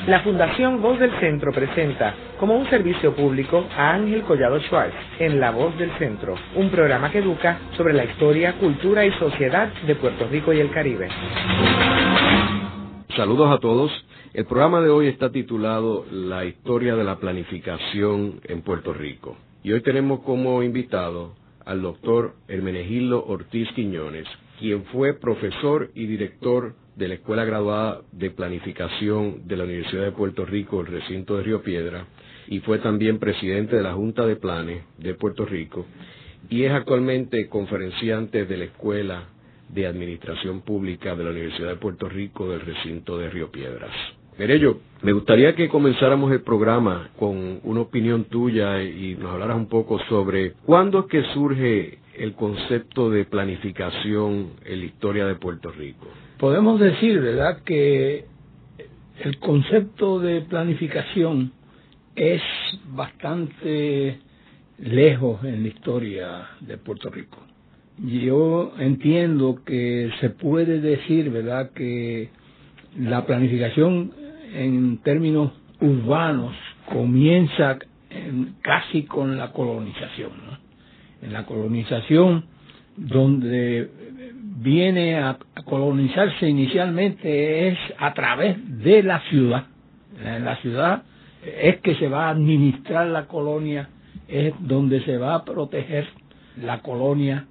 La Fundación Voz del Centro presenta como un servicio público a Ángel Collado Schwartz en La Voz del Centro, un programa que educa sobre la historia, cultura y sociedad de Puerto Rico y el Caribe. Saludos a todos. El programa de hoy está titulado La historia de la planificación en Puerto Rico. Y hoy tenemos como invitado al doctor Hermenegildo Ortiz Quiñones, quien fue profesor y director de la Escuela Graduada de Planificación de la Universidad de Puerto Rico, el recinto de Río Piedra, y fue también presidente de la Junta de Planes de Puerto Rico, y es actualmente conferenciante de la Escuela de Administración Pública de la Universidad de Puerto Rico del recinto de Río Piedras. Merello, me gustaría que comenzáramos el programa con una opinión tuya y nos hablaras un poco sobre cuándo es que surge el concepto de planificación en la historia de Puerto Rico. Podemos decir, ¿verdad?, que el concepto de planificación es bastante lejos en la historia de Puerto Rico. Yo entiendo que se puede decir, ¿verdad?, que la planificación en términos urbanos comienza casi con la colonización, ¿no? En la colonización, donde viene a colonizarse inicialmente es a través de la ciudad. En la ciudad es que se va a administrar la colonia, es donde se va a proteger la colonia,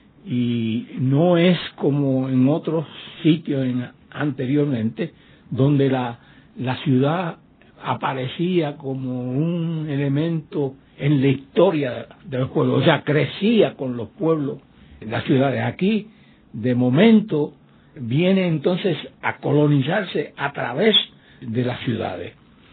y no es como en otros sitios anteriormente, donde la ciudad aparecía como un elemento en la historia de los pueblos, o sea, crecía con los pueblos, las ciudades. Aquí, de momento, viene entonces a colonizarse a través de las ciudades.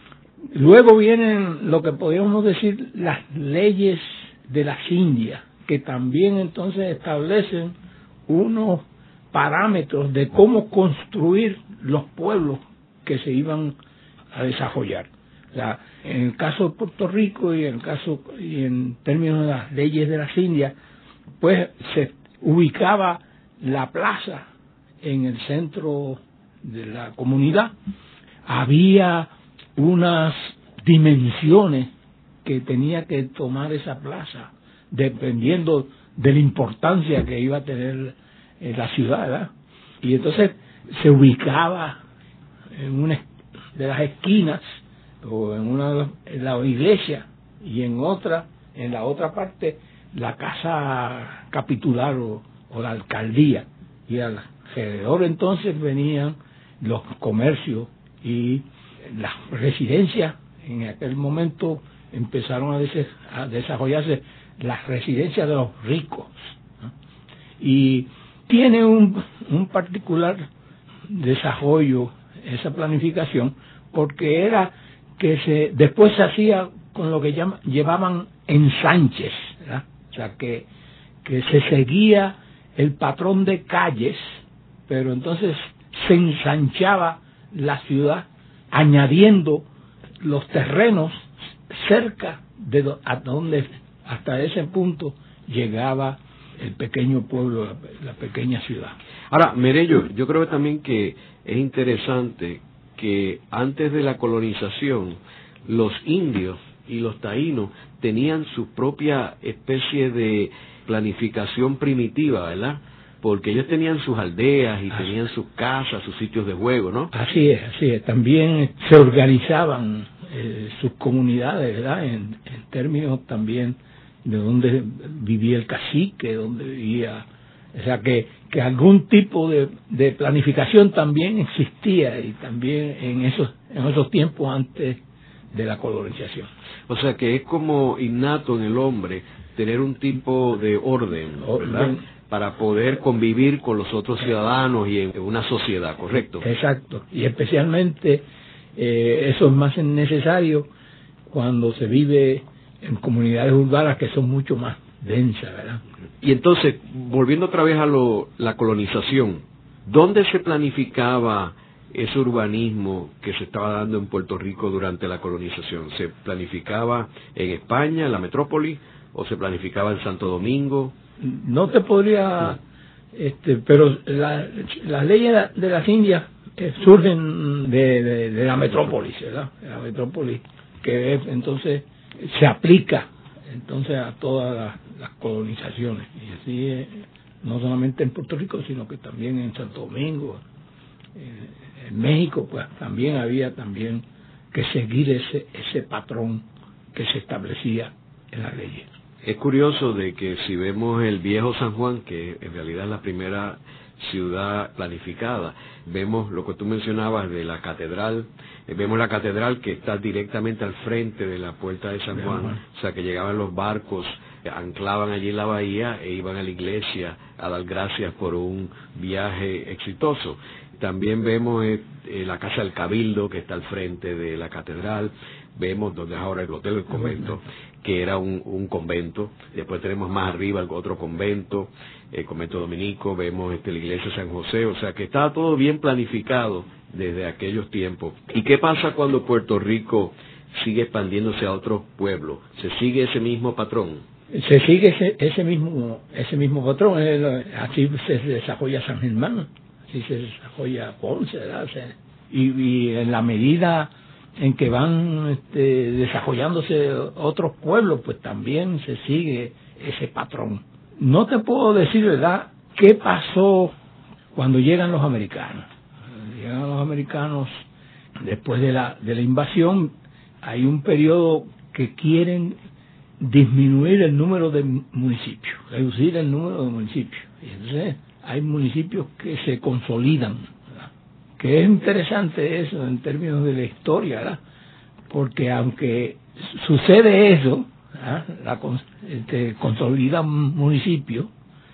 Luego vienen lo que podríamos decir las leyes de las Indias, que también entonces establecen unos parámetros de cómo construir los pueblos que se iban a desarrollar. O sea, en el caso de Puerto Rico y en términos de las leyes de las Indias, pues se ubicaba la plaza en el centro de la comunidad. Había unas dimensiones que tenía que tomar esa plaza, dependiendo de la importancia que iba a tener la ciudad, ¿verdad? Y entonces se ubicaba en una de las esquinas, o en la iglesia, y en la otra parte, la casa capitular o la alcaldía. Y alrededor entonces venían los comercios y las residencias. En aquel momento empezaron a desarrollarse las residencias de los ricos, ¿no? Y tiene un particular desarrollo esa planificación, porque era que después se hacía con lo que llevaban ensanches, ¿verdad? O sea, que se seguía el patrón de calles, pero entonces se ensanchaba la ciudad añadiendo los terrenos cerca de a donde hasta ese punto llegaba el pequeño pueblo, la pequeña ciudad. Ahora, Merello, yo creo también que es interesante que antes de la colonización, los indios y los taínos tenían su propia especie de planificación primitiva, ¿verdad? Porque ellos tenían sus aldeas y tenían sus casas, sus sitios de juego, ¿no? Así es. También se organizaban sus comunidades, ¿verdad? En términos también de dónde vivía el cacique, dónde vivía. O sea, que algún tipo de planificación también existía, y también en esos tiempos antes de la colonización. O sea, que es como innato en el hombre tener un tipo de orden, ¿verdad?, para poder convivir con los otros ciudadanos y en una sociedad, ¿correcto? Exacto, y especialmente eso es más necesario cuando se vive en comunidades urbanas que son mucho más densas, ¿verdad? Y entonces, volviendo otra vez a la colonización, ¿dónde se planificaba ese urbanismo que se estaba dando en Puerto Rico durante la colonización? ¿Se planificaba en España, en la metrópoli, o se planificaba en Santo Domingo? No te podría Pero las leyes de las Indias surgen de la metrópolis, ¿verdad? De la metrópolis, que entonces se aplica entonces a todas las colonizaciones, y así no solamente en Puerto Rico, sino que también en Santo Domingo, en México, pues también había que seguir ese patrón que se establecía en las leyes. Es curioso de que si vemos el viejo San Juan, que en realidad es la primera ciudad planificada, vemos lo que tú mencionabas de la catedral, vemos la catedral que está directamente al frente de la puerta de San Juan, o sea que llegaban los barcos, anclaban allí en la bahía e iban a la iglesia a dar gracias por un viaje exitoso. También vemos la Casa del Cabildo, que está al frente de la catedral, vemos donde es ahora el Hotel del Convento, que era un convento. Después tenemos más arriba el otro convento, el convento dominico, vemos la iglesia de San José, o sea que está todo bien planificado desde aquellos tiempos. ¿Y qué pasa cuando Puerto Rico sigue expandiéndose a otros pueblos? ¿Se sigue ese mismo patrón? Se sigue ese mismo patrón. Así se desarrolla San Germán, así se desarrolla Ponce, ¿verdad? Y en la medida en que van desarrollándose otros pueblos, pues también se sigue ese patrón. No te puedo decir, ¿verdad?, qué pasó cuando llegan los americanos. Llegan los americanos después de la invasión. Hay un periodo que quieren disminuir el número de municipios, reducir el número de municipios. Y entonces hay municipios que se consolidan, ¿verdad? Que es interesante eso en términos de la historia, ¿verdad? Porque aunque sucede eso, ¿verdad?, consolidan municipios,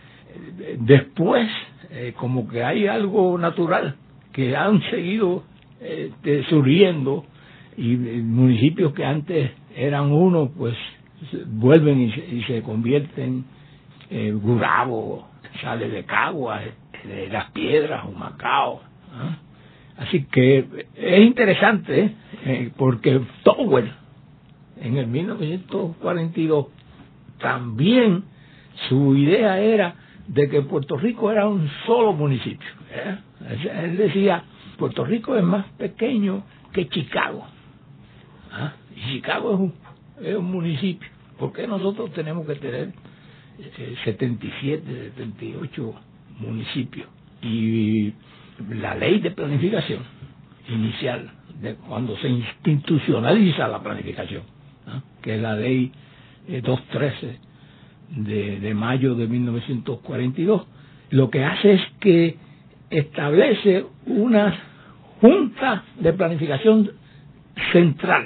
después como que hay algo natural, que han seguido surgiendo, y municipios que antes eran uno, pues vuelven y se convierten en Gurabo, Sales de Caguas, Las Piedras, Humacao, ¿eh? Así que es interesante, porque Towell en el 1942 también su idea era de que Puerto Rico era un solo municipio, ¿eh? Él decía, Puerto Rico es más pequeño que Chicago, ¿eh? Y Chicago es un municipio. ¿Por qué nosotros tenemos que tener 77, 78 municipios? Y la ley de planificación inicial, de cuando se institucionaliza la planificación, ¿no?, que es la ley 213 de mayo de 1942, lo que hace es que establece una junta de planificación central,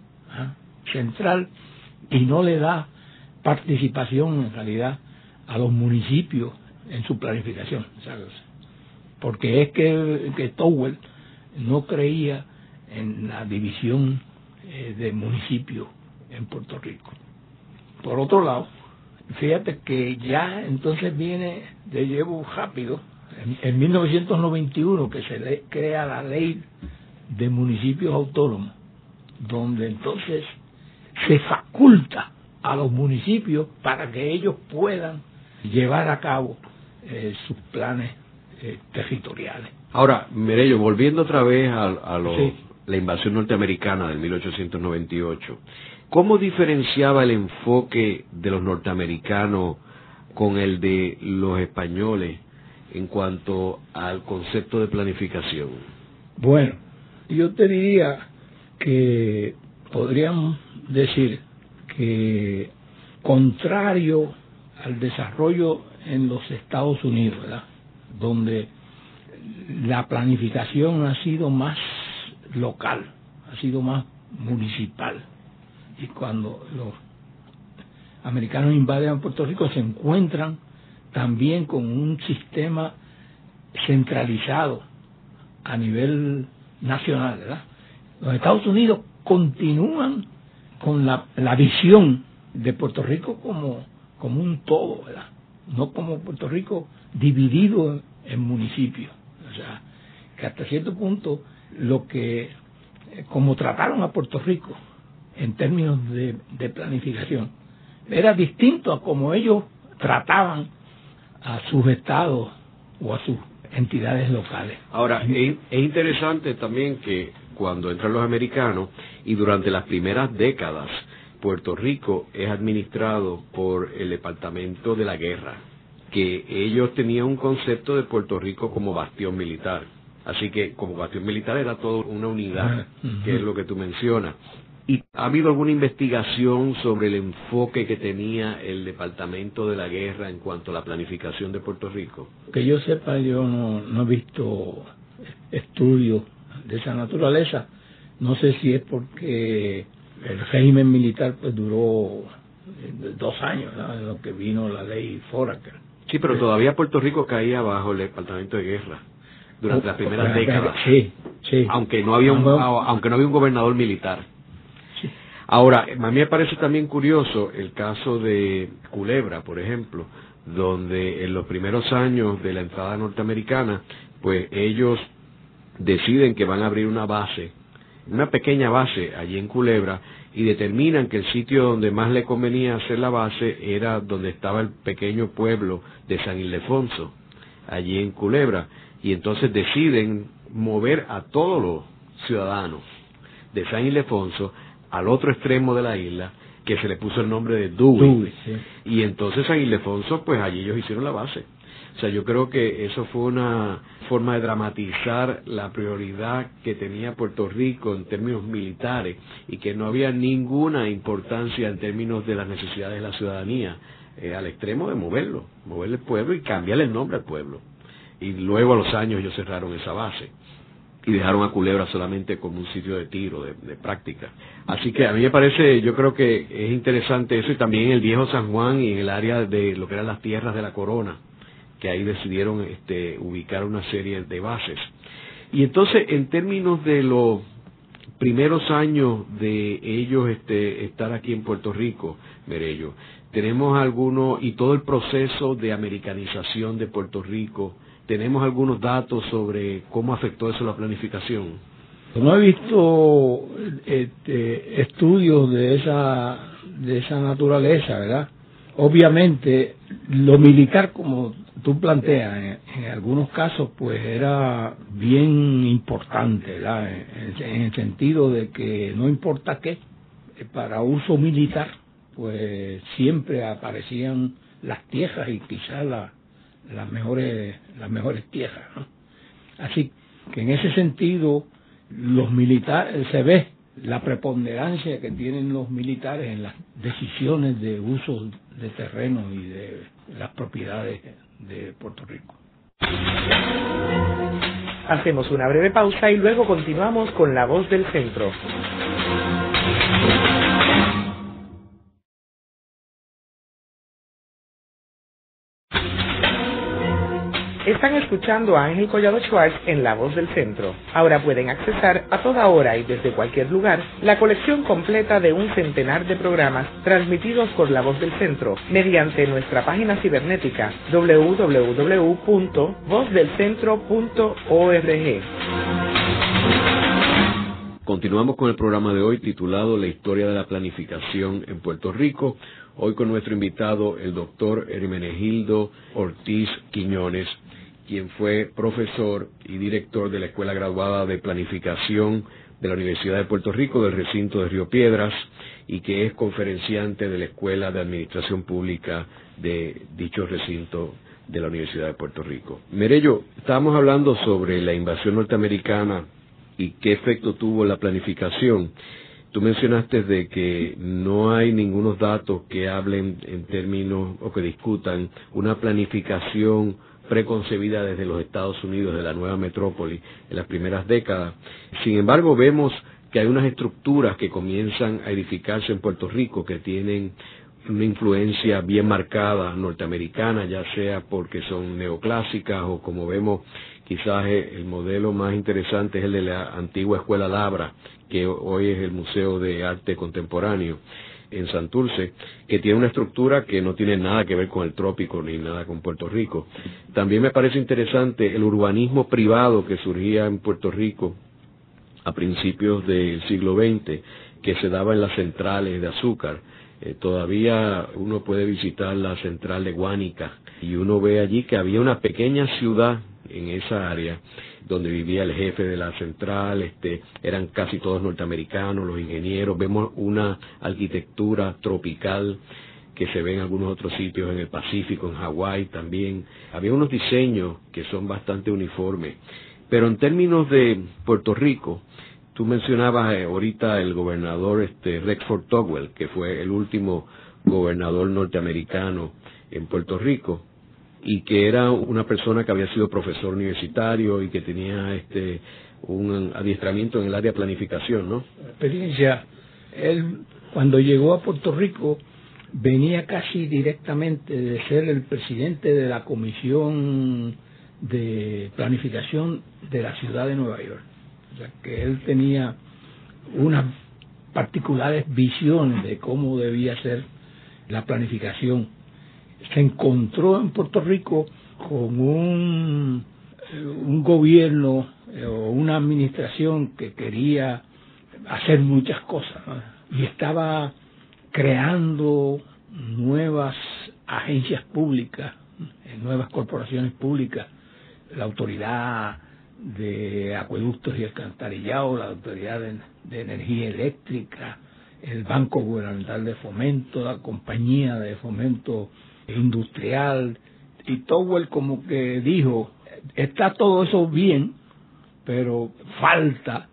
y no le da participación en realidad a los municipios en su planificación, ¿sabes? Porque es que Towell no creía en la división de municipios en Puerto Rico. Por otro lado, fíjate que ya entonces viene de llevo rápido, en 1991, que se crea la ley de municipios autónomos, donde entonces se faculta a los municipios para que ellos puedan llevar a cabo sus planes territoriales. Ahora, Merello, volviendo otra vez a Sí. la invasión norteamericana del 1898, ¿cómo diferenciaba el enfoque de los norteamericanos con el de los españoles en cuanto al concepto de planificación? Bueno, yo te diría que podríamos decir que, contrario al desarrollo en los Estados Unidos, ¿verdad?, donde la planificación ha sido más local, ha sido más municipal, y cuando los americanos invaden Puerto Rico se encuentran también con un sistema centralizado a nivel nacional, ¿verdad? Los Estados Unidos continúan con la visión de Puerto Rico como un todo, ¿verdad?, no como Puerto Rico dividido en municipios. O sea, que hasta cierto punto como trataron a Puerto Rico en términos de planificación, era distinto a como ellos trataban a sus estados o a sus entidades locales. Ahora, es interesante también que cuando entran los americanos y durante las primeras décadas, Puerto Rico es administrado por el Departamento de la Guerra, que ellos tenían un concepto de Puerto Rico como bastión militar. Así que como bastión militar era toda una unidad, que es lo que tú mencionas. ¿Y ha habido alguna investigación sobre el enfoque que tenía el Departamento de la Guerra en cuanto a la planificación de Puerto Rico? Que yo sepa, yo no he visto estudios de esa naturaleza. No sé si es porque el régimen militar pues duró 2 años, ¿no?, en lo que vino la ley Foraker. Sí, pero todavía Puerto Rico caía bajo el Departamento de Guerra durante las primeras décadas. Sí. Aunque no había un gobernador militar. Ahora, a mí me parece también curioso el caso de Culebra, por ejemplo, donde en los primeros años de la entrada norteamericana, pues ellos deciden que van a abrir una base, una pequeña base allí en Culebra, y determinan que el sitio donde más le convenía hacer la base era donde estaba el pequeño pueblo de San Ildefonso, allí en Culebra, y entonces deciden mover a todos los ciudadanos de San Ildefonso al otro extremo de la isla, que se le puso el nombre de Dewey. Sí. Y entonces San Ildefonso, pues allí ellos hicieron la base. O sea, yo creo que eso fue una forma de dramatizar la prioridad que tenía Puerto Rico en términos militares y que no había ninguna importancia en términos de las necesidades de la ciudadanía, al extremo de mover el pueblo y cambiarle el nombre al pueblo. Y luego a los años ellos cerraron esa base y dejaron a Culebra solamente como un sitio de tiro, de práctica. Así que a mí me parece, yo creo que es interesante eso, y también el viejo San Juan y en el área de lo que eran las tierras de la Corona, que ahí decidieron ubicar una serie de bases. Y entonces, en términos de los primeros años de ellos estar aquí en Puerto Rico, Merello, tenemos algunos, y todo el proceso de americanización de Puerto Rico, ¿tenemos algunos datos sobre cómo afectó eso la planificación? No he visto estudios de esa naturaleza, ¿verdad? Obviamente, lo militar, como tú planteas, en algunos casos, pues era bien importante, ¿verdad? En el sentido de que no importa qué, para uso militar, pues siempre aparecían las tierras y quizás las mejores tierras, ¿no? Así que en ese sentido los militares, se ve la preponderancia que tienen los militares en las decisiones de uso de terreno y de las propiedades de Puerto Rico. Hacemos una breve pausa y luego continuamos con La Voz del Centro. Están escuchando a Ángel Collado Schwartz en La Voz del Centro. Ahora pueden accesar a toda hora y desde cualquier lugar la colección completa de 100 de programas transmitidos por La Voz del Centro mediante nuestra página cibernética www.vozdelcentro.org. Continuamos con el programa de hoy titulado La historia de la planificación en Puerto Rico. Hoy con nuestro invitado, el doctor Hermenegildo Ortiz Quiñones, quien fue profesor y director de la Escuela Graduada de Planificación de la Universidad de Puerto Rico, del recinto de Río Piedras, y que es conferenciante de la Escuela de Administración Pública de dicho recinto de la Universidad de Puerto Rico. Merello, estábamos hablando sobre la invasión norteamericana y qué efecto tuvo la planificación. Tú mencionaste de que no hay ningunos datos que hablen en términos o que discutan una planificación preconcebida desde los Estados Unidos de la nueva metrópoli en las primeras décadas. Sin embargo, vemos que hay unas estructuras que comienzan a edificarse en Puerto Rico que tienen una influencia bien marcada norteamericana, ya sea porque son neoclásicas o, como vemos, quizás el modelo más interesante es el de la antigua Escuela Labra, que hoy es el Museo de Arte Contemporáneo en Santurce, que tiene una estructura que no tiene nada que ver con el trópico ni nada con Puerto Rico. También me parece interesante el urbanismo privado que surgía en Puerto Rico a principios del siglo XX, que se daba en las centrales de azúcar, Todavía uno puede visitar la central de Guánica y uno ve allí que había una pequeña ciudad en esa área donde vivía el jefe de la central, eran casi todos norteamericanos, los ingenieros. Vemos una arquitectura tropical que se ve en algunos otros sitios en el Pacífico, en Hawái también. Había unos diseños que son bastante uniformes. Pero en términos de Puerto Rico, tú mencionabas ahorita el gobernador Rexford Tugwell, que fue el último gobernador norteamericano en Puerto Rico, y que era una persona que había sido profesor universitario y que tenía un adiestramiento en el área de planificación, ¿no? Experiencia. Él, cuando llegó a Puerto Rico, venía casi directamente de ser el presidente de la Comisión de Planificación de la ciudad de Nueva York. O sea, que él tenía unas particulares visiones de cómo debía ser la planificación. Se encontró en Puerto Rico con un gobierno o una administración que quería hacer muchas cosas, ¿no? Y estaba creando nuevas agencias públicas, nuevas corporaciones públicas, la autoridad de acueductos y alcantarillado, la autoridad de energía eléctrica, el Banco Gubernamental de Fomento, la Compañía de Fomento Industrial, y Tugwell como que dijo, está todo eso bien, pero falta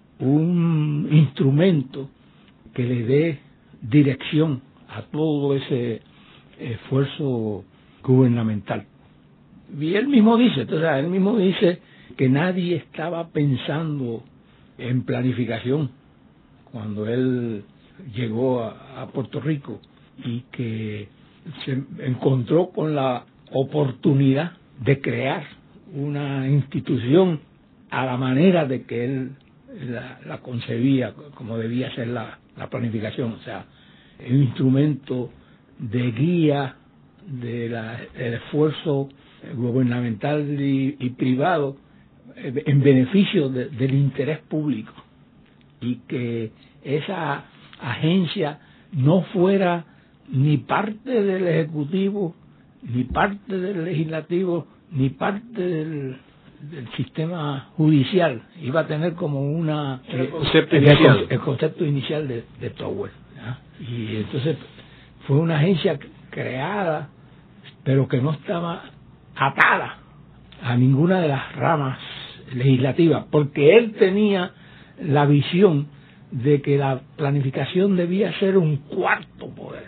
un instrumento que le dé dirección a todo ese esfuerzo gubernamental. Y él mismo dice que nadie estaba pensando en planificación cuando él llegó a Puerto Rico, y que se encontró con la oportunidad de crear una institución a la manera de que él la concebía, como debía ser la planificación, o sea, un instrumento de guía del esfuerzo gubernamental y privado en beneficio del interés público, y que esa agencia no fuera ni parte del Ejecutivo, ni parte del Legislativo, ni parte del sistema judicial. Iba a tener como el concepto inicial de Tugwell, ¿no? Y entonces fue una agencia creada, pero que no estaba atada a ninguna de las ramas legislativas, porque él tenía la visión de que la planificación debía ser un cuarto poder,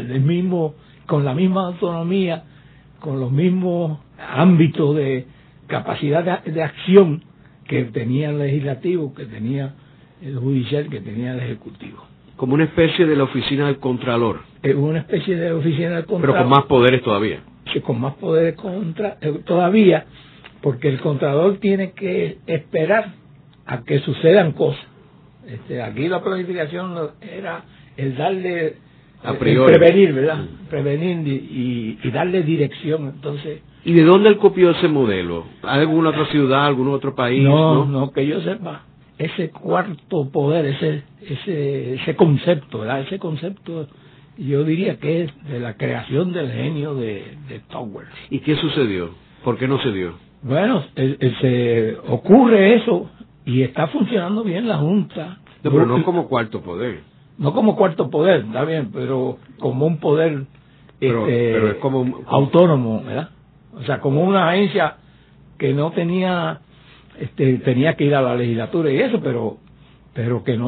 con la misma autonomía, con los mismos ámbitos de capacidad de acción que tenía el legislativo, que tenía el judicial, que tenía el ejecutivo. Como una especie de la oficina del Contralor. Una especie de oficina del Contralor. Pero con más poderes todavía. Sí, con más poderes todavía, porque el Contralor tiene que esperar a que sucedan cosas. Aquí la planificación era el darle, a priori, prevenir, ¿verdad? Prevenir y darle dirección. Entonces, ¿y de dónde él copió ese modelo? ¿Alguna otra ciudad, algún otro país? No, que yo sepa, ese cuarto poder, ese concepto, ¿verdad? Ese concepto, yo diría que es de la creación del genio de Tugwell. ¿Y qué sucedió? ¿Por qué no se dio? Bueno, se ocurre eso y está funcionando bien la Junta. No, pero no como cuarto poder. No como cuarto poder, está bien, pero como un poder pero es como autónomo, ¿verdad? O sea, como una agencia que no tenía que ir a la legislatura y eso, pero que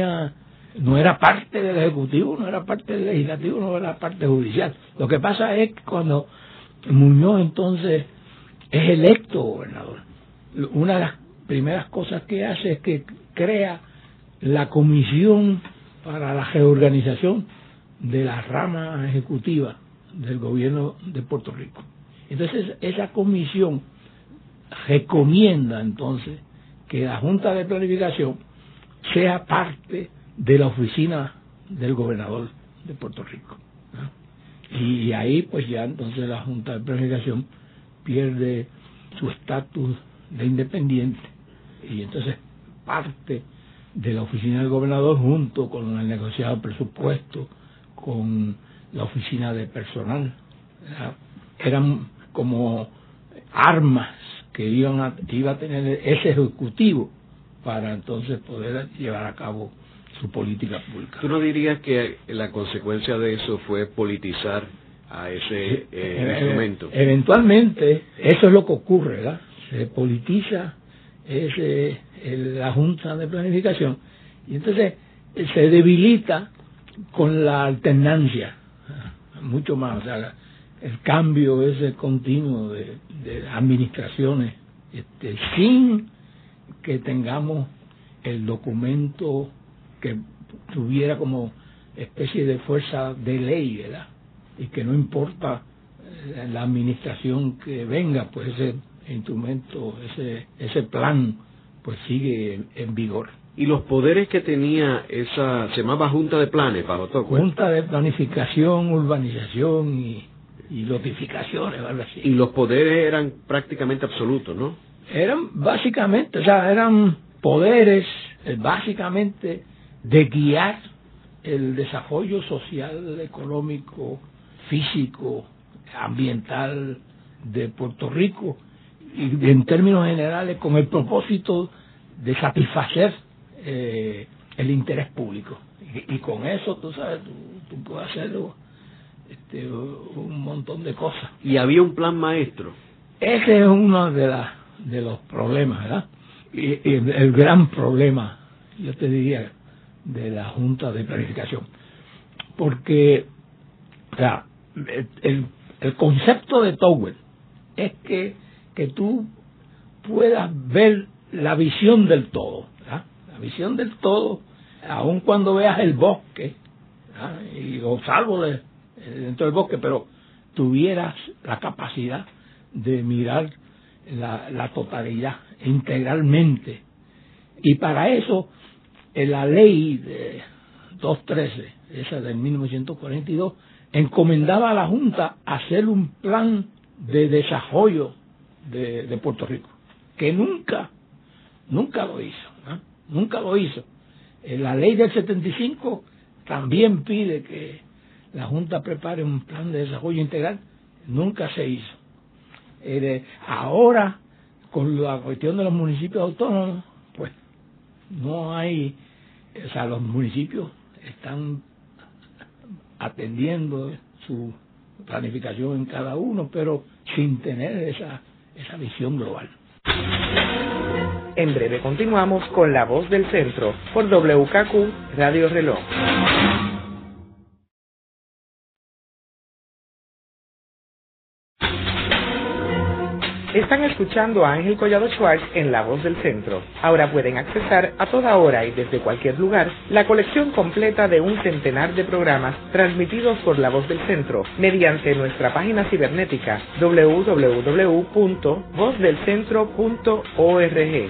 no era parte del Ejecutivo, no era parte del Legislativo, no era parte judicial. Lo que pasa es que cuando Muñoz entonces es electo gobernador, una de las primeras cosas que hace es que crea la Comisión para la Reorganización de la rama ejecutiva del gobierno de Puerto Rico. Entonces esa comisión recomienda entonces que la Junta de Planificación sea parte de la oficina del gobernador de Puerto Rico, ¿no? Y ahí pues ya entonces la Junta de Planificación pierde su estatus de independiente y entonces parte de la oficina del gobernador junto con el negociado presupuesto, con la oficina de personal. Eran como armas que iba a tener ese ejecutivo para entonces poder llevar a cabo su política pública. ¿Tú no dirías que la consecuencia de eso fue politizar a ese instrumento? Eventualmente, eso es lo que ocurre, ¿verdad? Se politiza la Junta de Planificación y entonces se debilita con la alternancia, mucho más, o sea, el cambio ese continuo de administraciones, sin que tengamos el documento que tuviera como especie de fuerza de ley, ¿verdad? Y que no importa la administración que venga, pues ese instrumento, ese plan, pues sigue en vigor. ¿Y los poderes que tenía esa, se llamaba Junta de Planes, bajo Tocqueville? Junta de Planificación, Urbanización y Notificaciones, algo así. Y los poderes eran prácticamente absolutos, ¿no? Eran básicamente, o sea, eran poderes básicamente de guiar el desarrollo social, económico, físico, ambiental de Puerto Rico, y en términos generales con el propósito de satisfacer el interés público. Y con eso, tú sabes, tú puedes hacerlo un montón de cosas. ¿Y había un plan maestro? Ese es uno de los problemas, ¿verdad? Y el gran problema, yo te diría, de la Junta de Planificación. Porque, o sea, el concepto de Tocqueville es que tú puedas ver la visión del todo, ¿verdad? La visión del todo, aun cuando veas el bosque, ¿verdad? Y los árboles dentro del bosque, pero tuvieras la capacidad de mirar la totalidad integralmente. Y para eso, en la ley de 213, esa de 1942, encomendaba a la Junta hacer un plan de desarrollo de Puerto Rico, que nunca lo hizo, ¿no? Nunca lo hizo. La ley del 75 también pide que la Junta prepare un plan de desarrollo integral, nunca se hizo. Ahora, con la cuestión de los municipios autónomos, pues no hay, o sea, los municipios están atendiendo su planificación en cada uno, pero sin tener esa visión global. En breve continuamos con La Voz del Centro por WKQ Radio Reloj. Están escuchando a Ángel Collado Schwartz en La Voz del Centro. Ahora pueden accesar a toda hora y desde cualquier lugar la colección completa de un centenar de programas transmitidos por La Voz del Centro mediante nuestra página cibernética www.vozdelcentro.org.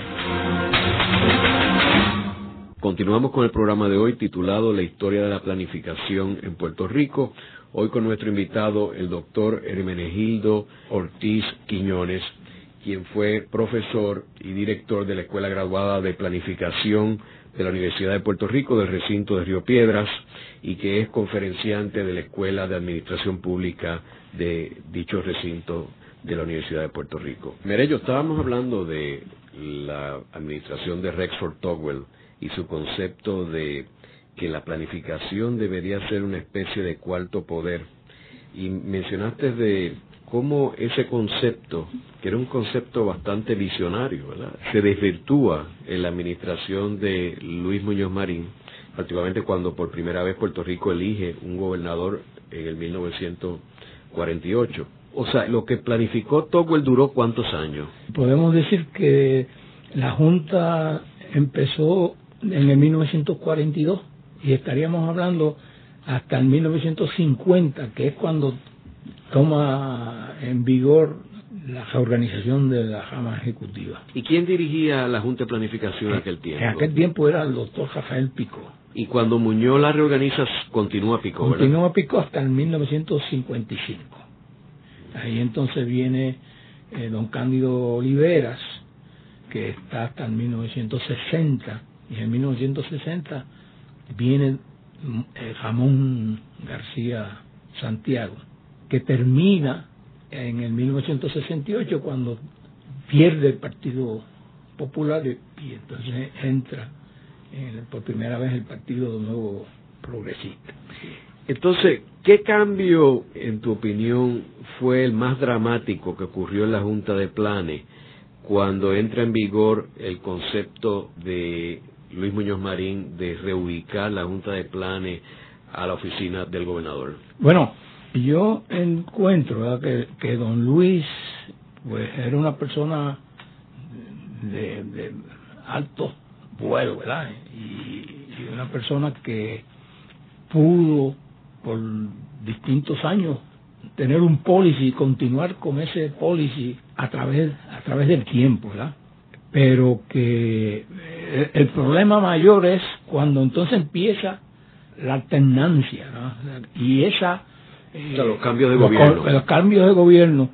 Continuamos con el programa de hoy titulado La historia de la planificación en Puerto Rico. Hoy con nuestro invitado, el doctor Hermenegildo Ortiz Quiñones, quien fue profesor y director de la Escuela Graduada de Planificación de la Universidad de Puerto Rico, del recinto de Río Piedras, y que es conferenciante de la Escuela de Administración Pública de dicho recinto de la Universidad de Puerto Rico. Merello, estábamos hablando de la administración de Rexford Tocqueville y su concepto de que la planificación debería ser una especie de cuarto poder, y mencionaste de cómo ese concepto, que era un concepto bastante visionario, ¿verdad?, se desvirtúa en la administración de Luis Muñoz Marín, particularmente cuando por primera vez Puerto Rico elige un gobernador en el 1948. O sea, lo que planificó Tocqueville duró ¿cuántos años? Podemos decir que la Junta empezó en el 1942 y estaríamos hablando hasta el 1950, que es cuando toma en vigor la reorganización de la rama ejecutiva. ¿Y quién dirigía la Junta de Planificación en aquel tiempo? En aquel tiempo era el doctor Rafael Picó. Y cuando Muñoz la reorganiza, continúa Picó, ¿verdad? Continúa Picó hasta el 1955. Ahí entonces viene don Cándido Oliveras, que está hasta el 1960, y en 1960 viene Ramón García Santiago, que termina en el 1968 cuando pierde el Partido Popular y entonces entra por primera vez el Partido Nuevo Progresista. Entonces, ¿qué cambio, en tu opinión, fue el más dramático que ocurrió en la Junta de Planes cuando entra en vigor el concepto de Luis Muñoz Marín de reubicar la Junta de Planes a la oficina del gobernador? Bueno, yo encuentro, ¿verdad?, que don Luis pues era una persona de alto vuelo, ¿verdad? Y una persona que pudo por distintos años tener un policy y continuar con ese policy a través del tiempo, ¿verdad? Pero que el problema mayor es cuando entonces empieza la alternancia, ¿no? Y esa o sea, los cambios de gobierno. Los cambios de gobierno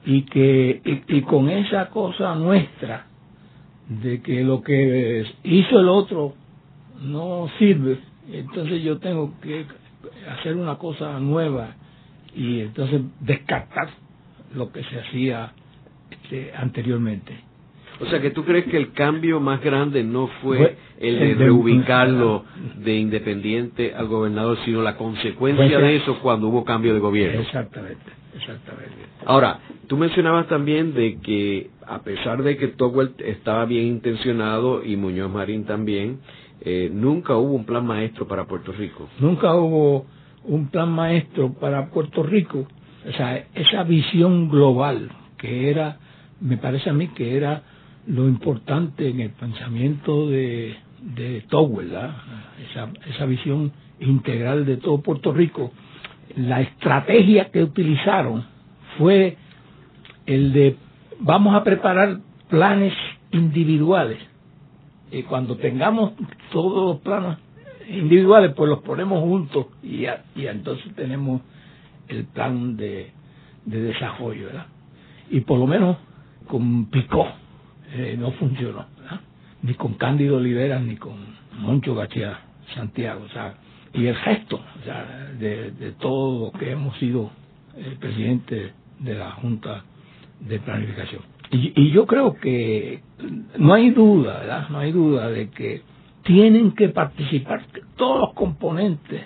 y con esa cosa nuestra de que lo que hizo el otro no sirve, entonces yo tengo que hacer una cosa nueva y entonces descartar lo que se hacía anteriormente. O sea, que tú crees que el cambio más grande no fue el de reubicarlo de independiente al gobernador, sino la consecuencia de eso cuando hubo cambio de gobierno. Exactamente. Ahora, tú mencionabas también de que a pesar de que Togwell estaba bien intencionado y Muñoz Marín también, nunca hubo un plan maestro para Puerto Rico. Nunca hubo un plan maestro para Puerto Rico. O sea, esa visión global que era, me parece a mí que era lo importante en el pensamiento de Togwell, ¿verdad? Esa visión integral de todo Puerto Rico. La estrategia que utilizaron fue el de vamos a preparar planes individuales y cuando tengamos todos los planes individuales pues los ponemos juntos y entonces tenemos el plan de desarrollo, ¿verdad? Y por lo menos con Picó no funcionó, ¿verdad? Ni con Cándido Oliveras ni con Moncho García Santiago, o sea, y el resto, o sea, de todo lo que hemos sido presidente de la Junta de Planificación. Y yo creo que no hay duda, ¿verdad? No hay duda de que tienen que participar todos los componentes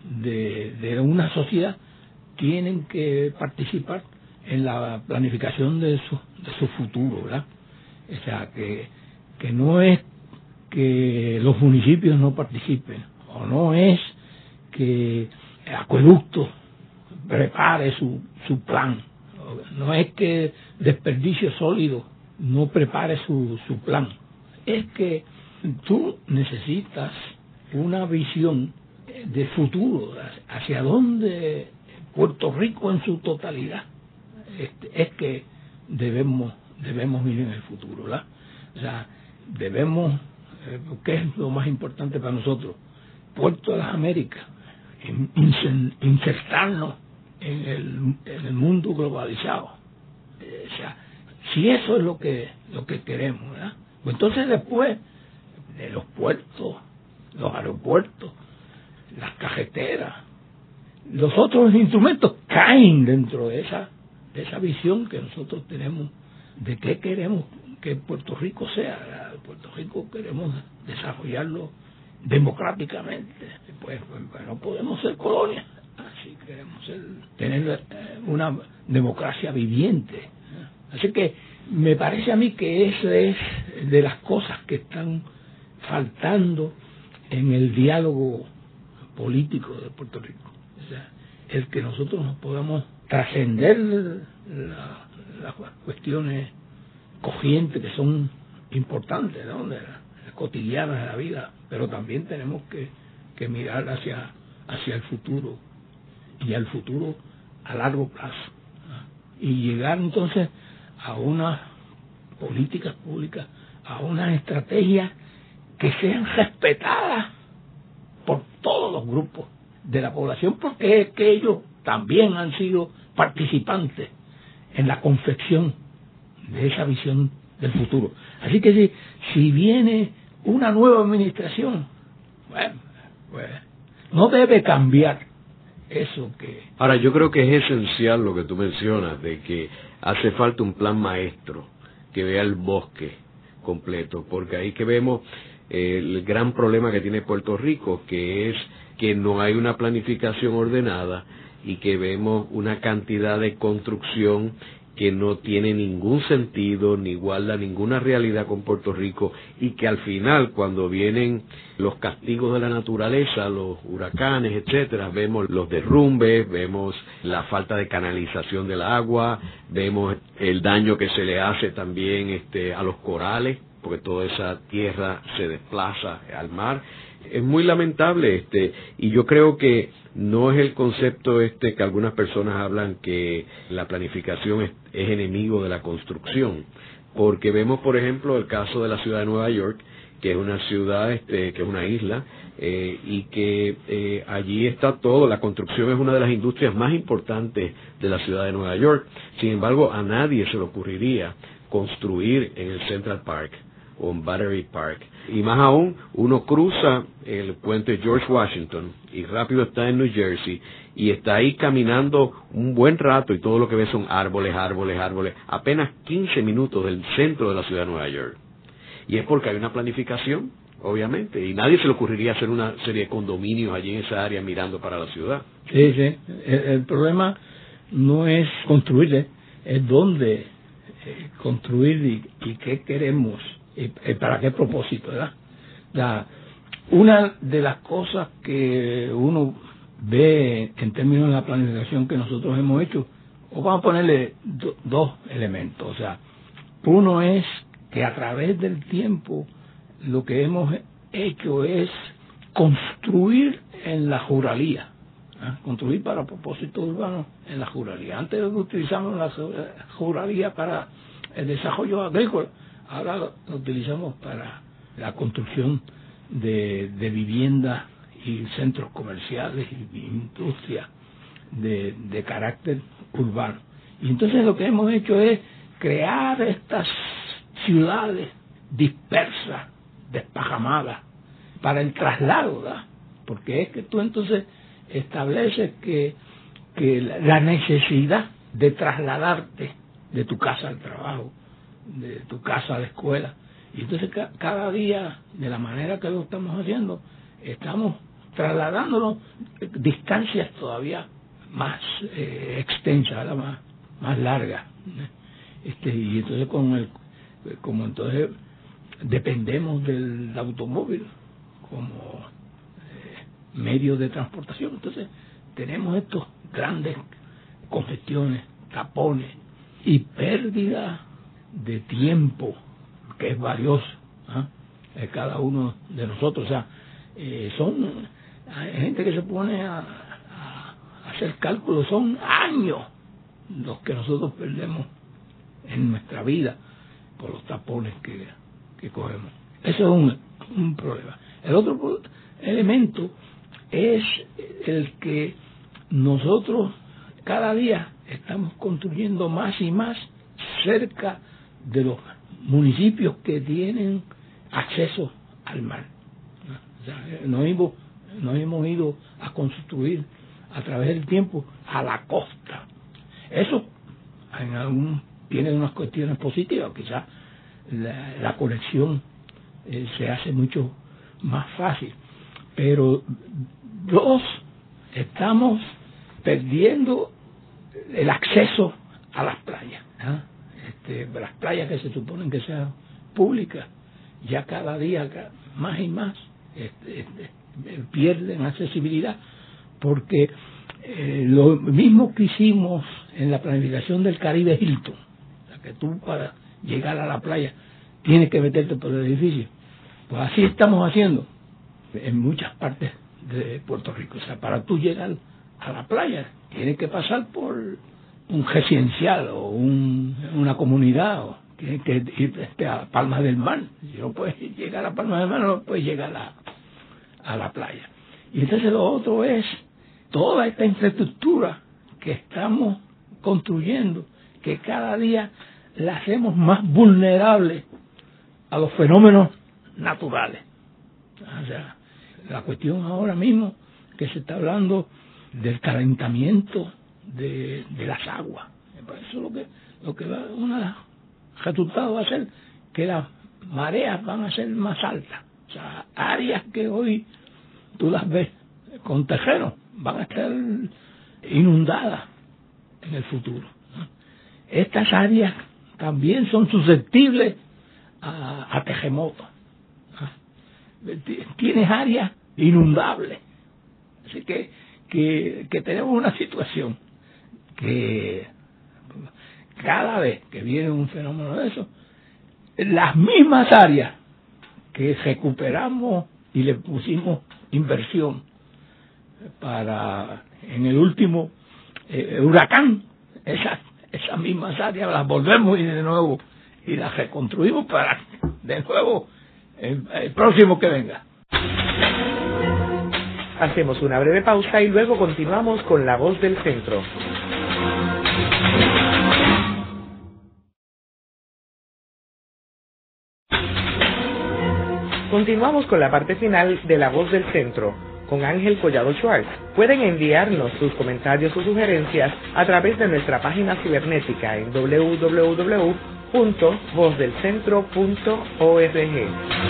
de una sociedad, tienen que participar en la planificación de su futuro, ¿verdad? O sea, que no es que los municipios no participen, o no es que Acueducto prepare su plan, no es que Desperdicio Sólido no prepare su plan, es que tú necesitas una visión de futuro, hacia dónde Puerto Rico en su totalidad es que debemos ir en el futuro, ¿verdad? O sea, debemos, ¿qué es lo más importante para nosotros? Puerto de las Américas, insertarnos en el mundo globalizado. O sea, si eso es lo que queremos, ¿verdad? Pues entonces después de los puertos, los aeropuertos, las carreteras, los otros instrumentos caen dentro de esa visión que nosotros tenemos de qué queremos que Puerto Rico sea, ¿verdad? Puerto Rico queremos desarrollarlo democráticamente, pues no podemos ser colonia, así queremos tener una democracia viviente. Así que me parece a mí que eso es de las cosas que están faltando en el diálogo político de Puerto Rico. O sea, el que nosotros nos podamos trascender las cuestiones corrientes que son importantes, ¿no?, cotidianas de la vida, pero también tenemos que mirar hacia el futuro, y al futuro a largo plazo, ¿no? Y llegar entonces a unas políticas públicas, a unas estrategias que sean respetadas por todos los grupos de la población, porque es que ellos también han sido participantes en la confección de esa visión del futuro. Así que si viene una nueva administración, bueno, pues no debe cambiar eso que... Ahora, yo creo que es esencial lo que tú mencionas, de que hace falta un plan maestro que vea el bosque completo, porque ahí que vemos el gran problema que tiene Puerto Rico, que es que no hay una planificación ordenada y que vemos una cantidad de construcción que no tiene ningún sentido, ni guarda ninguna realidad con Puerto Rico, y que al final, cuando vienen los castigos de la naturaleza, los huracanes, etcétera, vemos los derrumbes, vemos la falta de canalización del agua, vemos el daño que se le hace también a los corales, porque toda esa tierra se desplaza al mar. Es muy lamentable, y yo creo que no es el concepto que algunas personas hablan, que la planificación es enemigo de la construcción, porque vemos, por ejemplo, el caso de la ciudad de Nueva York, que es una ciudad, que es una isla, y que allí está todo. La construcción es una de las industrias más importantes de la ciudad de Nueva York. Sin embargo, a nadie se le ocurriría construir en el Central Park o en Battery Park. Y más aún, uno cruza el puente George Washington y rápido está en New Jersey, y está ahí caminando un buen rato y todo lo que ve son árboles, árboles, árboles, apenas 15 minutos del centro de la ciudad de Nueva York. Y es porque hay una planificación, obviamente, y nadie se le ocurriría hacer una serie de condominios allí en esa área mirando para la ciudad. Sí, sí. El problema no es construir, es dónde construir y qué queremos. ¿Para qué propósito, verdad? Una de las cosas que uno ve en términos de la planificación que nosotros hemos hecho, o vamos a ponerle dos elementos. O sea, uno es que a través del tiempo lo que hemos hecho es construir en la ruralía, construir para propósitos urbanos en la ruralía. Antes utilizamos la ruralía para el desarrollo agrícola, ahora lo utilizamos para la construcción de viviendas y centros comerciales y industrias de carácter urbano. Y entonces lo que hemos hecho es crear estas ciudades dispersas, despajamadas, para el traslado, ¿verdad? Porque es que tú entonces estableces que la necesidad de trasladarte de tu casa al trabajo, de tu casa a la escuela, y entonces cada día, de la manera que lo estamos haciendo, estamos trasladándonos distancias todavía más extensas, más largas, y entonces como entonces dependemos del automóvil como medio de transportación, entonces tenemos estos grandes congestiones, tapones y pérdida de tiempo que es valioso cada uno de nosotros. O sea, hay gente que se pone a hacer cálculos, son años los que nosotros perdemos en nuestra vida por los tapones que cogemos. Eso es un problema. El otro elemento es el que nosotros cada día estamos construyendo más y más cerca de los municipios que tienen acceso al mar. O sea, nos hemos ido a construir a través del tiempo a la costa. Eso tiene unas cuestiones positivas, quizás la conexión se hace mucho más fácil, pero estamos perdiendo el acceso a las playas. Las playas que se suponen que sean públicas, ya cada día más y más pierden accesibilidad, porque lo mismo que hicimos en la planificación del Caribe Hilton, o sea, que tú para llegar a la playa tienes que meterte por el edificio, pues así estamos haciendo en muchas partes de Puerto Rico. O sea, para tú llegar a la playa tienes que pasar por un residencial o una comunidad, o tienes que ir a Palmas del Mar. Si no puedes llegar a Palmas del Mar, no puedes llegar a la playa. Y entonces lo otro es toda esta infraestructura que estamos construyendo, que cada día la hacemos más vulnerable a los fenómenos naturales. O sea, la cuestión ahora mismo que se está hablando del calentamiento de las aguas. Eso es lo que va, un resultado va a ser que las mareas van a ser más altas. O sea, áreas que hoy tú las ves con tejeros van a estar inundadas en el futuro, ¿no? Estas áreas también son susceptibles a terremotos, ¿no? Tienes áreas inundables. Así que tenemos una situación que cada vez que viene un fenómeno de eso, las mismas áreas que recuperamos y le pusimos inversión para en el último huracán, esas mismas áreas las volvemos y de nuevo y las reconstruimos para de nuevo el próximo que venga. Hacemos una breve pausa y luego continuamos con La Voz del Centro. Continuamos con la parte final de La Voz del Centro, con Ángel Collado Schwartz. Pueden enviarnos sus comentarios o sugerencias a través de nuestra página cibernética en www.vozdelcentro.org.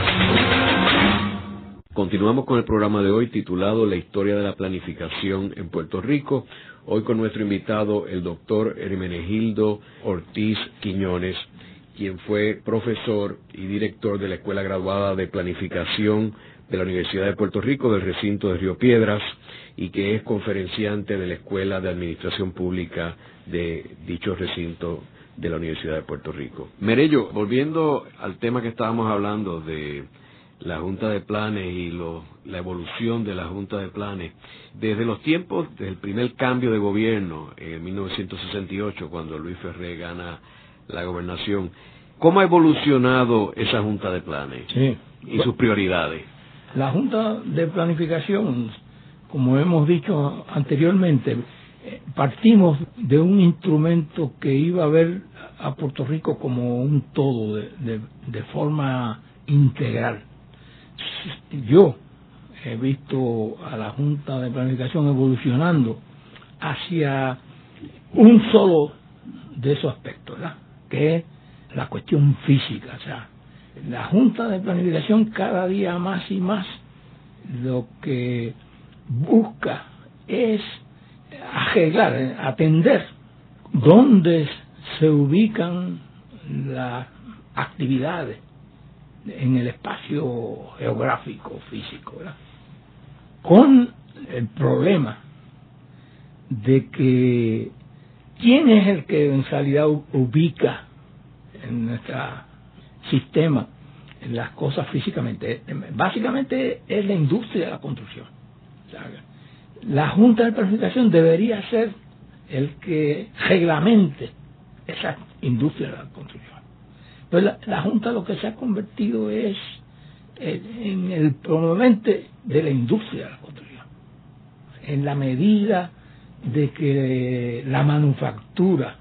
Continuamos con el programa de hoy titulado La historia de la planificación en Puerto Rico. Hoy con nuestro invitado, el doctor Hermenegildo Ortiz Quiñones, quien fue profesor y director de la Escuela Graduada de Planificación de la Universidad de Puerto Rico del recinto de Río Piedras y que es conferenciante de la Escuela de Administración Pública de dicho recinto de la Universidad de Puerto Rico. Merello, volviendo al tema que estábamos hablando de la Junta de Planes y la evolución de la Junta de Planes, desde los tiempos del primer cambio de gobierno en 1968, cuando Luis Ferré gana la gobernación, ¿cómo ha evolucionado esa Junta de Planes y sus prioridades? La Junta de Planificación, como hemos dicho anteriormente, partimos de un instrumento que iba a ver a Puerto Rico como un todo, de forma integral. Yo he visto a la Junta de Planificación evolucionando hacia un solo de esos aspectos, ¿verdad?, que es la cuestión física. O sea, la Junta de Planificación cada día más y más lo que busca es arreglar, atender dónde se ubican las actividades en el espacio geográfico físico, ¿verdad?, con el problema de que quién es el que en realidad ubica en nuestro sistema las cosas físicamente. Básicamente es la industria de la construcción. O sea, la Junta de Planificación debería ser el que reglamente esa industria de la construcción. Pues la Junta lo que se ha convertido es en el promovente de la industria de la construcción, en la medida de que la manufactura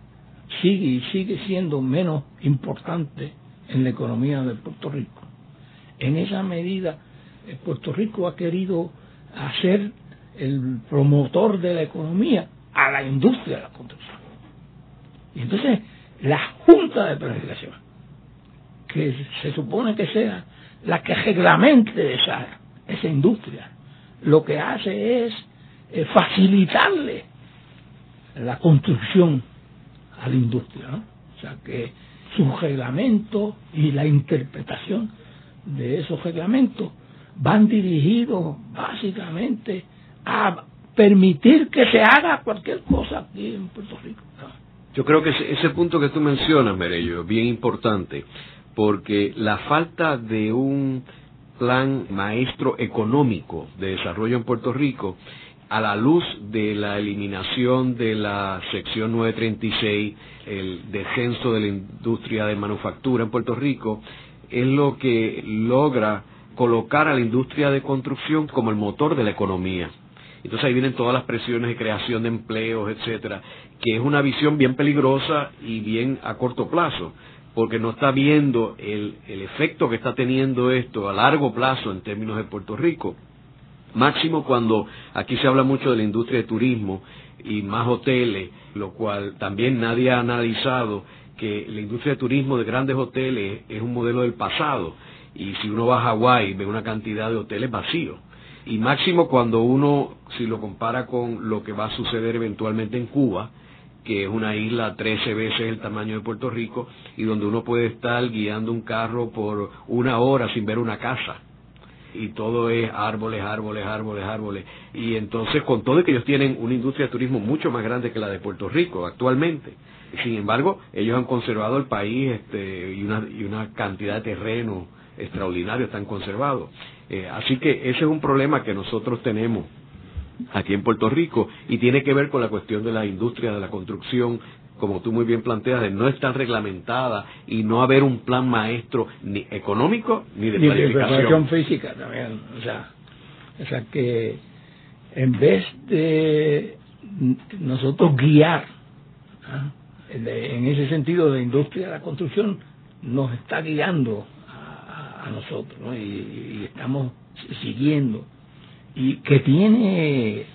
sigue siendo menos importante en la economía de Puerto Rico. En esa medida, Puerto Rico ha querido hacer el promotor de la economía a la industria de la construcción. Y entonces, la Junta de Planificación, que se supone que sea la que reglamente esa industria, lo que hace es facilitarle la construcción a la industria, ¿no? O sea, que sus reglamentos y la interpretación de esos reglamentos van dirigidos básicamente a permitir que se haga cualquier cosa aquí en Puerto Rico, ¿no? Yo creo que ese punto que tú mencionas, Merello, es bien importante, porque la falta de un plan maestro económico de desarrollo en Puerto Rico, a la luz de la eliminación de la sección 936, el descenso de la industria de manufactura en Puerto Rico, es lo que logra colocar a la industria de construcción como el motor de la economía. Entonces ahí vienen todas las presiones de creación de empleos, etcétera, que es una visión bien peligrosa y bien a corto plazo, porque no está viendo el efecto que está teniendo esto a largo plazo en términos de Puerto Rico. Máximo cuando aquí se habla mucho de la industria de turismo y más hoteles, lo cual también nadie ha analizado que la industria de turismo de grandes hoteles es un modelo del pasado, y si uno va a Hawái ve una cantidad de hoteles vacíos. Y máximo cuando uno, si lo compara con lo que va a suceder eventualmente en Cuba, que es una isla 13 veces el tamaño de Puerto Rico, y donde uno puede estar guiando un carro por 1 hora sin ver una casa. Y todo es árboles, árboles, árboles, árboles. Y entonces, con todo, que ellos tienen una industria de turismo mucho más grande que la de Puerto Rico actualmente. Sin embargo, ellos han conservado el país y una cantidad de terreno extraordinario están conservados. Así que ese es un problema que nosotros tenemos aquí en Puerto Rico, y tiene que ver con la cuestión de la industria de la construcción, como tú muy bien planteas, de no estar reglamentada y no haber un plan maestro ni económico ni de planificación física también. O sea que en vez de nosotros guiar, en ese sentido, la industria de la construcción nos está guiando a nosotros, ¿no? Y estamos siguiendo. Y que tiene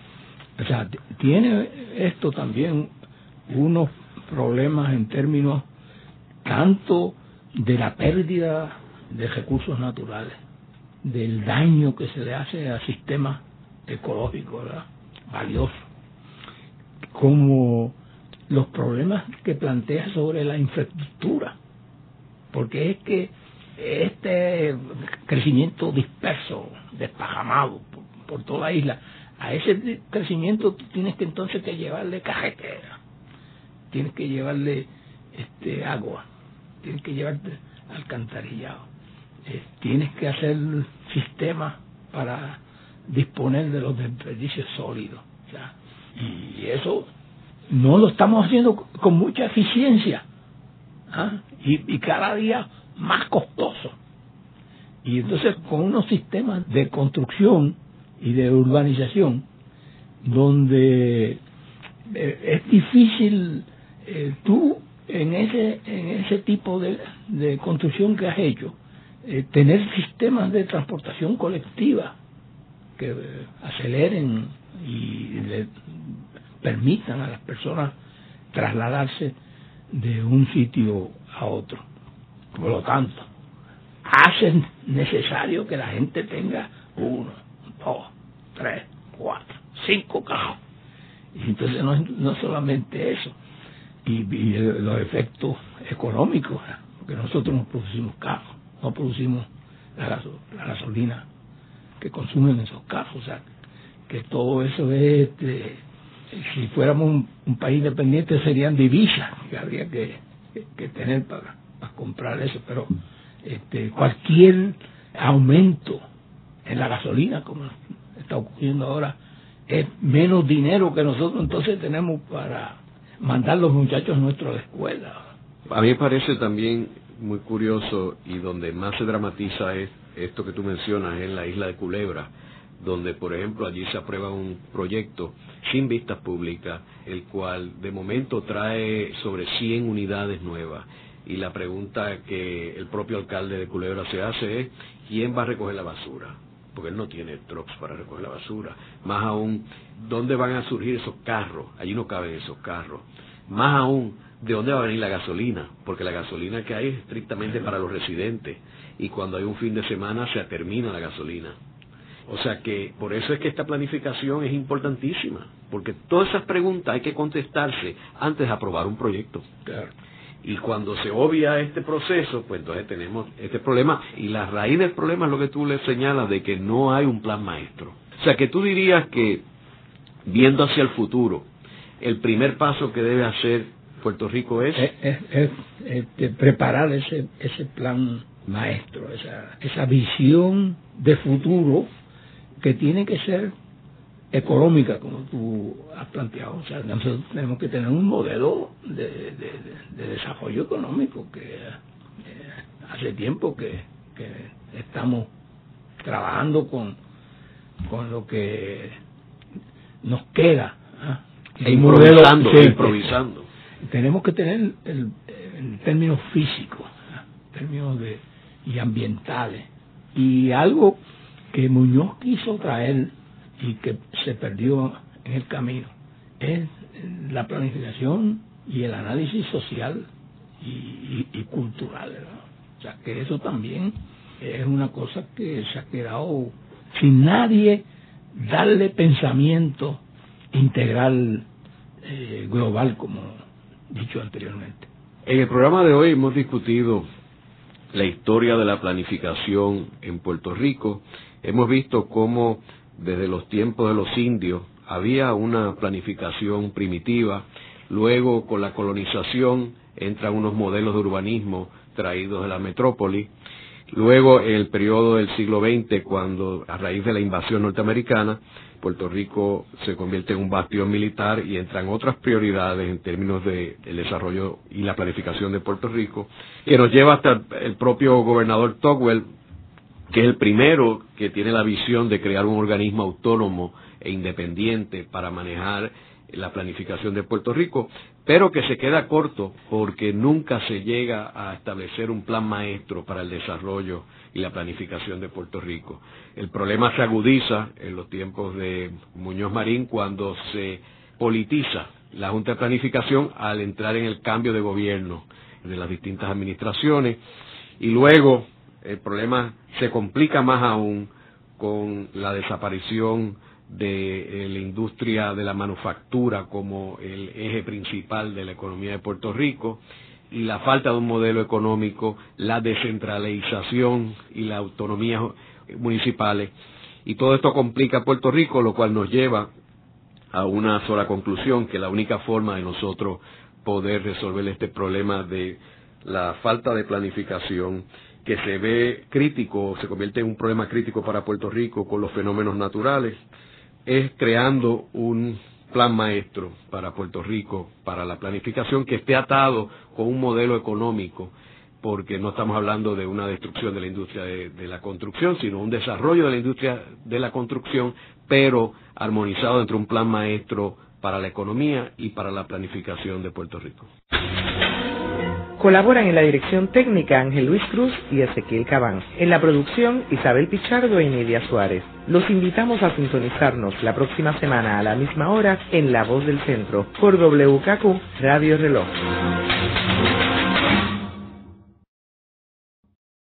esto también unos problemas en términos tanto de la pérdida de recursos naturales, del daño que se le hace a sistemas ecológicos, ¿verdad?, valiosos, como los problemas que plantea sobre la infraestructura, porque es que este crecimiento disperso, desparramado por toda la isla, a ese crecimiento tú tienes que entonces que llevarle carretera, tienes que llevarle agua, tienes que llevarte alcantarillado, tienes que hacer sistemas para disponer de los desperdicios sólidos, o sea, y eso no lo estamos haciendo con mucha eficiencia, y cada día más costoso. Y entonces con unos sistemas de construcción y de urbanización donde es difícil tú en ese tipo de construcción que has hecho tener sistemas de transportación colectiva que aceleren y le permitan a las personas trasladarse de un sitio a otro. Por lo tanto, hacen necesario que la gente tenga 1, 2, 3, 4, 5 carros. Y entonces no solamente eso, y los efectos económicos, porque nosotros no producimos carros, no producimos la gasolina que consumen esos carros, o sea, que todo eso es, si fuéramos un país independiente serían divisas que habría que tener para comprar eso, pero cualquier aumento en la gasolina, como está ocurriendo ahora, es menos dinero que nosotros entonces tenemos para mandar los muchachos nuestros a la escuela. A mí me parece también muy curioso, y donde más se dramatiza es esto que tú mencionas, en la isla de Culebra, donde por ejemplo allí se aprueba un proyecto sin vistas públicas, el cual de momento trae sobre 100 unidades nuevas, y la pregunta que el propio alcalde de Culebra se hace es ¿quién va a recoger la basura? Porque él no tiene trucks para recoger la basura. Más aún, ¿dónde van a surgir esos carros? Allí no caben esos carros. Más aún, ¿de dónde va a venir la gasolina? Porque la gasolina que hay es estrictamente para los residentes, y cuando hay un fin de semana se termina la gasolina. O sea que por eso es que esta planificación es importantísima, porque todas esas preguntas hay que contestarse antes de aprobar un proyecto. Claro. Y cuando se obvia este proceso, pues entonces tenemos este problema, y la raíz del problema es lo que tú le señalas, de que no hay un plan maestro. O sea que tú dirías que, viendo hacia el futuro, el primer paso que debe hacer Puerto Rico es preparar ese plan maestro, esa visión de futuro que tiene que ser económica, como tú has planteado. O sea, nosotros tenemos que tener un modelo de desarrollo económico que hace tiempo que estamos trabajando con lo que nos queda, improvisando. Tenemos que tener en términos físicos, términos y ambientales, y algo que Muñoz quiso traer y que se perdió en el camino es la planificación y el análisis social y cultural, ¿verdad? O sea, que eso también es una cosa que se ha quedado sin nadie darle pensamiento integral, global, como dicho anteriormente. En el programa de hoy hemos discutido la historia de la planificación en Puerto Rico. Hemos visto cómo desde los tiempos de los indios había una planificación primitiva. Luego, con la colonización, entran unos modelos de urbanismo traídos de la metrópoli. Luego, en el periodo del siglo XX, cuando a raíz de la invasión norteamericana, Puerto Rico se convierte en un bastión militar y entran otras prioridades en términos del desarrollo y la planificación de Puerto Rico, que nos lleva hasta el propio gobernador Tocqueville, que es el primero que tiene la visión de crear un organismo autónomo e independiente para manejar la planificación de Puerto Rico, pero que se queda corto porque nunca se llega a establecer un plan maestro para el desarrollo y la planificación de Puerto Rico. El problema se agudiza en los tiempos de Muñoz Marín cuando se politiza la Junta de Planificación al entrar en el cambio de gobierno de las distintas administraciones, y luego el problema se complica más aún con la desaparición de la industria de la manufactura como el eje principal de la economía de Puerto Rico, y la falta de un modelo económico, la descentralización y la autonomía municipales, y todo esto complica a Puerto Rico, lo cual nos lleva a una sola conclusión, que la única forma de nosotros poder resolver este problema de la falta de planificación, que se ve crítico, se convierte en un problema crítico para Puerto Rico con los fenómenos naturales, es creando un plan maestro para Puerto Rico, para la planificación, que esté atado con un modelo económico, porque no estamos hablando de una destrucción de la industria de la construcción, sino un desarrollo de la industria de la construcción, pero armonizado entre un plan maestro para la economía y para la planificación de Puerto Rico. Colaboran en la dirección técnica Ángel Luis Cruz y Ezequiel Cabán. En la producción, Isabel Pichardo y Nidia Suárez. Los invitamos a sintonizarnos la próxima semana a la misma hora en La Voz del Centro, por WKQ Radio Reloj.